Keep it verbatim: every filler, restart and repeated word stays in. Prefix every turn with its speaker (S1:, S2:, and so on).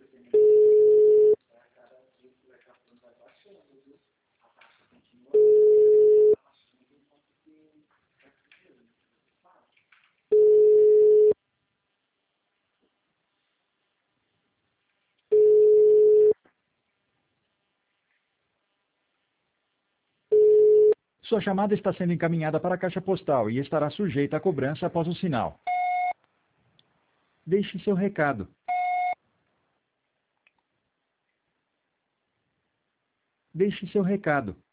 S1: Sua chamada está sendo encaminhada para a caixa postal e estará sujeita a cobrança após o sinal. Deixe seu recado. Deixe seu recado.